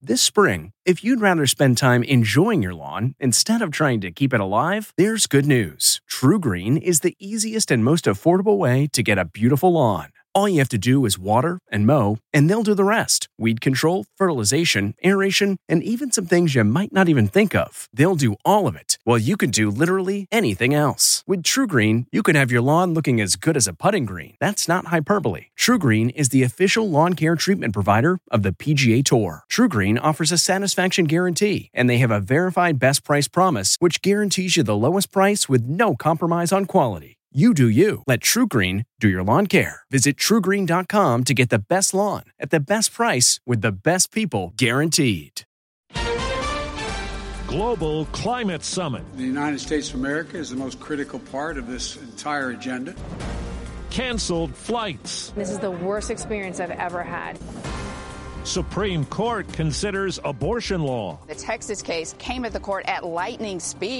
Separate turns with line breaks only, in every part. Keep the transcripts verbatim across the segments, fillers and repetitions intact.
This spring, if you'd rather spend time enjoying your lawn instead of trying to keep it alive, there's good news. TruGreen is the easiest and most affordable way to get a beautiful lawn. All you have to do is water and mow, and they'll do the rest. Weed control, fertilization, aeration, and even some things you might not even think of. They'll do all of it, while you can do literally anything else. With TruGreen, you can have your lawn looking as good as a putting green. That's not hyperbole. TruGreen is the official lawn care treatment provider of the P G A Tour. TruGreen offers a satisfaction guarantee, and they have a verified best price promise, which guarantees you the lowest price with no compromise on quality. You do you. Let TruGreen do your lawn care. Visit True Green dot com to get the best lawn at the best price with the best people guaranteed.
Global Climate Summit.
The United States of America is the most critical part of this entire agenda.
Canceled flights.
This is the worst experience I've ever had.
Supreme Court considers abortion law.
The Texas case came at the court at lightning speed.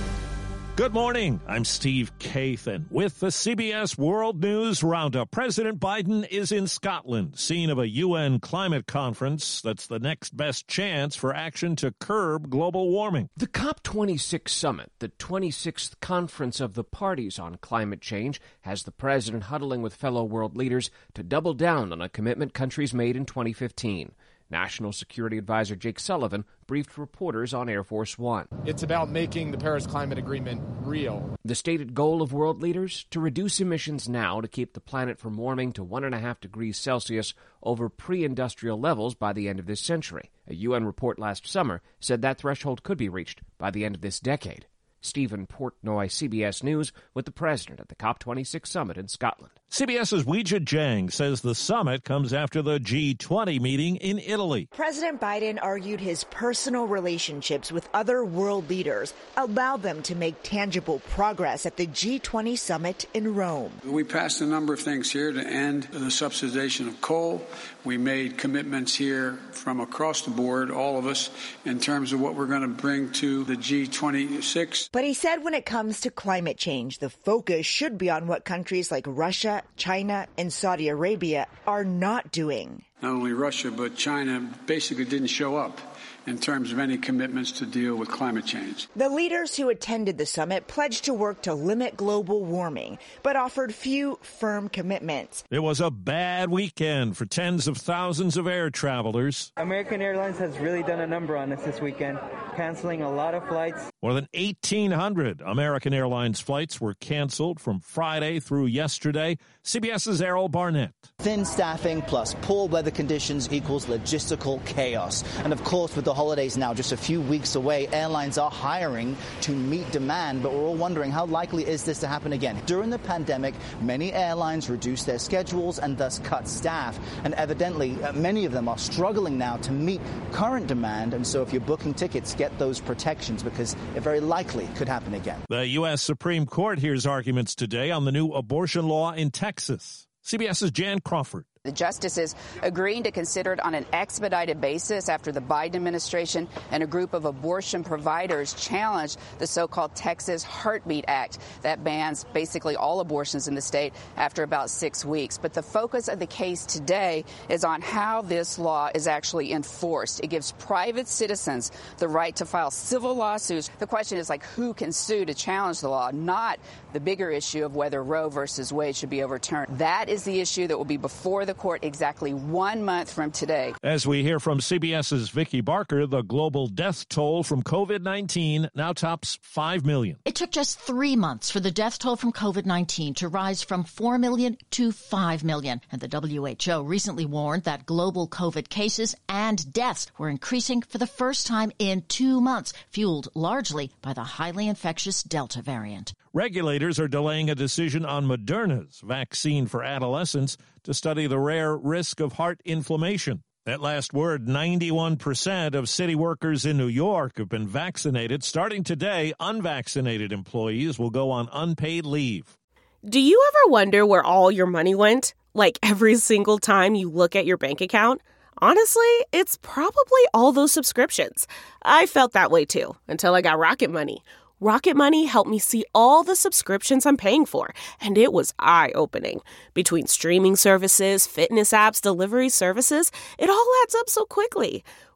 Good morning. I'm Steve Kathan with the C B S World News Roundup. President Biden is in Scotland, scene of a U N climate conference that's the next best chance for action to curb global warming.
The COP twenty-six summit, the twenty-sixth conference of the parties on climate change, has the president huddling with fellow world leaders to double down on a commitment countries made in twenty fifteen. National Security Advisor Jake Sullivan briefed reporters on Air Force One.
It's about making the Paris Climate Agreement real.
The stated goal of world leaders? To reduce emissions now to keep the planet from warming to one and a half degrees Celsius over pre-industrial levels by the end of this century. A U N report last summer said that threshold could be reached by the end of this decade. Stephen Portnoy, C B S News, with the president at the COP twenty-six summit in Scotland.
CBS's Weijia Jiang says the summit comes after the G twenty meeting in Italy.
President Biden argued his personal relationships with other world leaders allowed them to make tangible progress at the G twenty summit in Rome.
We passed a number of things here to end the subsidization of coal. We made commitments here from across the board, all of us, in terms of what we're going to bring to the G twenty-six.
But he said when it comes to climate change, the focus should be on what countries like Russia, China, and Saudi Arabia are not doing.
Not only Russia, but China basically didn't show up in terms of any commitments to deal with climate change.
The leaders who attended the summit pledged to work to limit global warming, but offered few firm commitments.
It was a bad weekend for tens of thousands of air travelers.
American Airlines has really done a number on us this weekend, canceling a lot of flights.
More than eighteen hundred American Airlines flights were canceled from Friday through yesterday. CBS's Errol Barnett.
Thin staffing plus poor weather conditions equals logistical chaos. And of course, with the holidays now just a few weeks away, airlines are hiring to meet demand, but we're all wondering how likely is this to happen again? During the pandemic, many airlines reduced their schedules and thus cut staff. And evidently, uh, many of them are struggling now to meet current demand. And so if you're booking tickets, get those protections because it very likely could happen again.
The U S Supreme Court hears arguments today on the new abortion law in Texas. CBS's Jan Crawford.
The justices agreeing to consider it on an expedited basis after the Biden administration and a group of abortion providers challenged the so-called Texas Heartbeat Act that bans basically all abortions in the state after about six weeks. But the focus of the case today is on how this law is actually enforced. It gives private citizens the right to file civil lawsuits. The question is, like, who can sue to challenge the law, not the bigger issue of whether Roe versus Wade should be overturned. That is the issue that will be before the court exactly one month from today.
As we hear from CBS's Vicki Barker, the global death toll from COVID nineteen now tops five million.
It took just three months for the death toll from COVID nineteen to rise from four million to five million. And the W H O recently warned that global COVID cases and deaths were increasing for the first time in two months, fueled largely by the highly infectious Delta variant.
Regulators are delaying a decision on Moderna's vaccine for adolescents to study the rare risk of heart inflammation. At last word, ninety-one percent of city workers in New York have been vaccinated. Starting today, unvaccinated employees will go on unpaid leave.
Do you ever wonder where all your money went? Like every single time you look at your bank account? Honestly, it's probably all those subscriptions. I felt that way too, until I got Rocket Money. Rocket Money helped me see all the subscriptions I'm paying for, and it was eye-opening. Between streaming services, fitness apps, delivery services, it all adds up so quickly.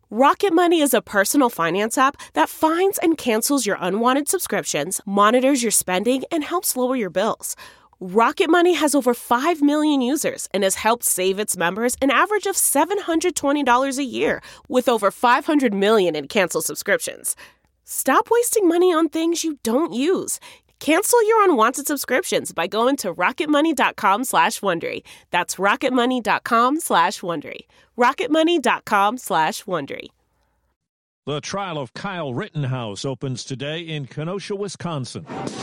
Rocket Money is a personal finance app that finds and cancels your unwanted subscriptions, monitors your spending, and helps lower your bills. Rocket Money has over five million users and has helped save its members an average of seven hundred twenty dollars a year, with over five hundred million in canceled subscriptions. Stop wasting money on things you don't use. Cancel your unwanted subscriptions by going to rocketmoney.com slash Wondery. That's rocketmoney.com slash Wondery. rocketmoney.com slash Wondery.
The trial of Kyle Rittenhouse opens today in Kenosha, Wisconsin.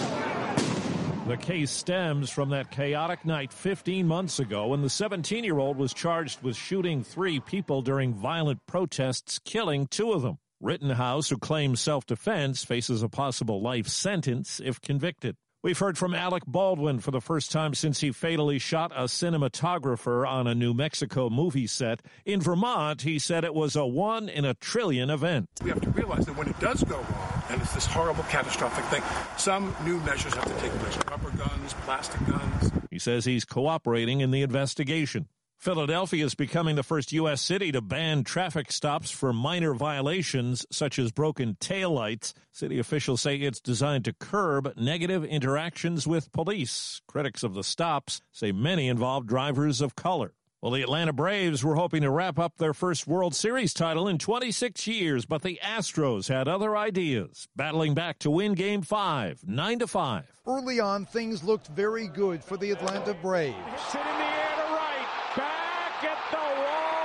The case stems from that chaotic night fifteen months ago when the seventeen-year-old was charged with shooting three people during violent protests, killing two of them. Rittenhouse, who claims self-defense, faces a possible life sentence if convicted. We've heard from Alec Baldwin for the first time since he fatally shot a cinematographer on a New Mexico movie set. In Vermont, he said it was a one in a trillion event.
We have to realize that when it does go wrong, and it's this horrible, catastrophic thing, some new measures have to take place. Rubber guns, plastic guns.
He says he's cooperating in the investigation. Philadelphia is becoming the first U S city to ban traffic stops for minor violations, such as broken taillights. City officials say it's designed to curb negative interactions with police. Critics of the stops say many involve drivers of color. Well, the Atlanta Braves were hoping to wrap up their first World Series title in twenty-six years, but the Astros had other ideas, battling back to win Game five, nine to five.
Early on, things looked very good for the Atlanta Braves.
Hits it in the air to right. Back at the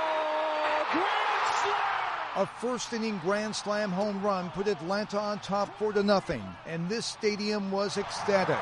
wall. Grand slam!
A first-inning grand slam home run put Atlanta on top four to nothing, and this stadium was ecstatic.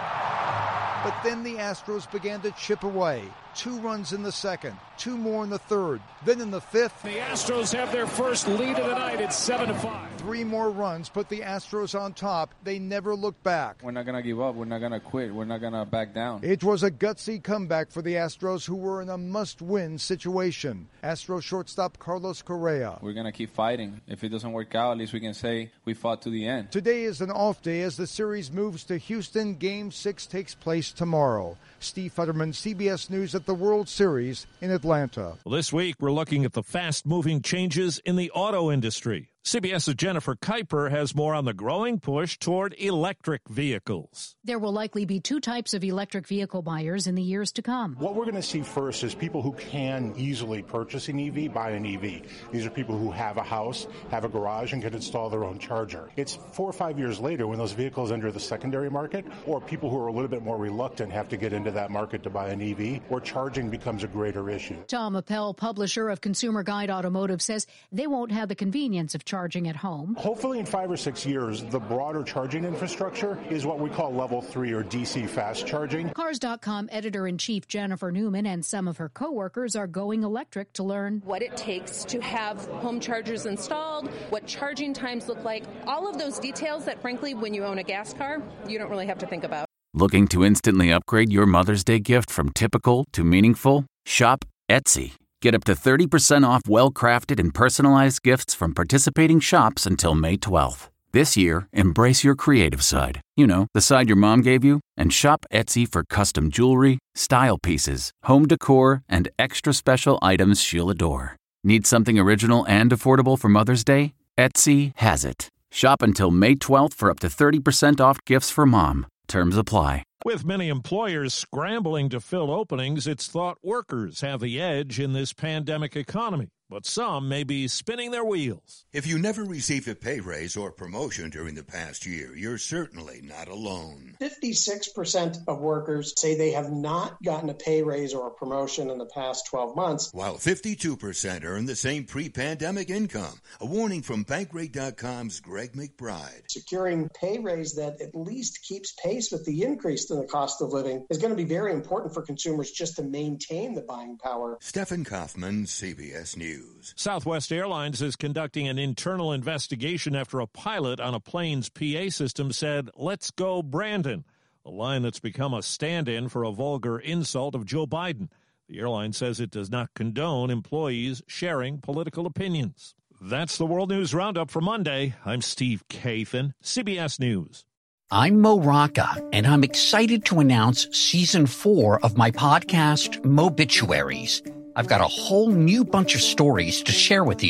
But then the Astros began to chip away. Two runs in the second, two more in the third. Then in the fifth,
the Astros have their first lead of the night. It's seven to five.
Three more runs put the Astros on top. They never looked back.
We're not going to give up. We're not going to quit. We're not going to back down.
It was a gutsy comeback for the Astros, who were in a must-win situation. Astros shortstop Carlos Correa.
We're going to keep fighting. If it doesn't work out, at least we can say we fought to the end.
Today is an off day as the series moves to Houston. Game six takes place tomorrow. Steve Futterman, C B S News at the World Series in Atlanta.
Well, this week, we're looking at the fast-moving changes in the auto industry. CBS's Jennifer Kuiper has more on the growing push toward electric vehicles.
There will likely be two types of electric vehicle buyers in the years to come.
What we're going to see first is people who can easily purchase an E V, buy an E V. These are people who have a house, have a garage, and can install their own charger. It's four or five years later when those vehicles enter the secondary market, or people who are a little bit more reluctant have to get into that market to buy an E V, where charging becomes a greater issue.
Tom Appel, publisher of Consumer Guide Automotive, says they won't have the convenience of charging at home.
Hopefully in five or six years, the broader charging infrastructure is what we call level three or D C fast charging.
Cars dot com editor-in-chief Jennifer Newman and some of her coworkers are going electric to learn
what it takes to have home chargers installed, what charging times look like, all of those details that, frankly, when you own a gas car, you don't really have to think about.
Looking to instantly upgrade your Mother's Day gift from typical to meaningful? Shop Etsy. Get up to thirty percent off well-crafted and personalized gifts from participating shops until May twelfth. This year, embrace your creative side. You know, the side your mom gave you. And shop Etsy for custom jewelry, style pieces, home decor, and extra special items she'll adore. Need something original and affordable for Mother's Day? Etsy has it. Shop until May twelfth for up to thirty percent off gifts for mom. Terms apply.
With many employers scrambling to fill openings, it's thought workers have the edge in this pandemic economy. But some may be spinning their wheels.
If you never received a pay raise or promotion during the past year, you're certainly not alone.
fifty-six percent of workers say they have not gotten a pay raise or a promotion in the past twelve months.
While fifty-two percent earn the same pre-pandemic income. A warning from Bankrate dot com's Greg McBride.
Securing pay raise that at least keeps pace with the increase in the cost of living is going to be very important for consumers just to maintain the buying power.
Stephen Kaufman, C B S News.
Southwest Airlines is conducting an internal investigation after a pilot on a plane's P A system said, "Let's go, Brandon," a line that's become a stand-in for a vulgar insult of Joe Biden. The airline says it does not condone employees sharing political opinions. That's the World News Roundup for Monday. I'm Steve Kathan, C B S News.
I'm Mo Rocca, and I'm excited to announce season four of my podcast, Mobituaries. I've got a whole new bunch of stories to share with you.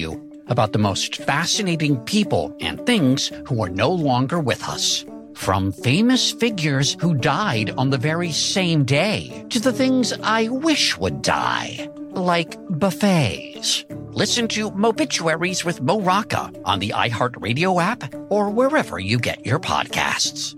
about the most fascinating people and things who are no longer with us. From famous figures who died on the very same day to the things I wish would die, like buffets. Listen to Mobituaries with Mo Rocca on the iHeartRadio app or wherever you get your podcasts.